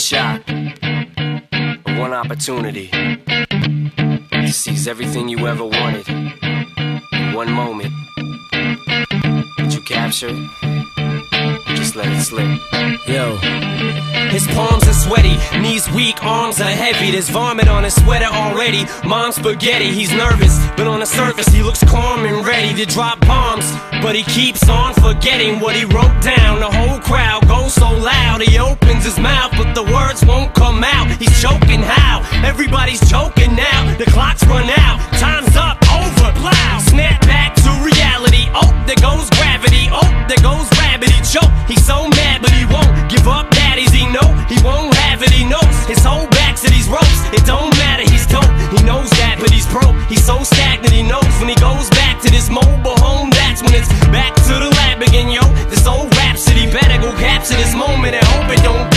shot, one opportunity to seize everything you ever wanted in one moment. Did you capture it? Or just let it slip? Yo. His palms are sweaty, knees weak, arms are heavy. There's vomit on his sweater already. Mom's spaghetti, he's nervous, but on the surface he looks calm and ready to drop bombs. But he keeps on forgetting what he wrote down. The whole crowd goes so loud, he opens his mouth, but the words won't come out. He's choking how? Everybody's choking now. The clock's run out, time's up, over, plow. Snap back to reality, oh, there goes gravity. Oh, there goes rabbit, he choke. He's so mad, but he won't give up. Daddies, he know he won't have it, he knows his whole back to these ropes. It don't matter, he's dope, he knows that, but he's broke. He's so stagnant, he knows when he goes back to this mobile home, that's when it's back to the lab again, yo. This old rhapsody, better go capture this moment and hope it don't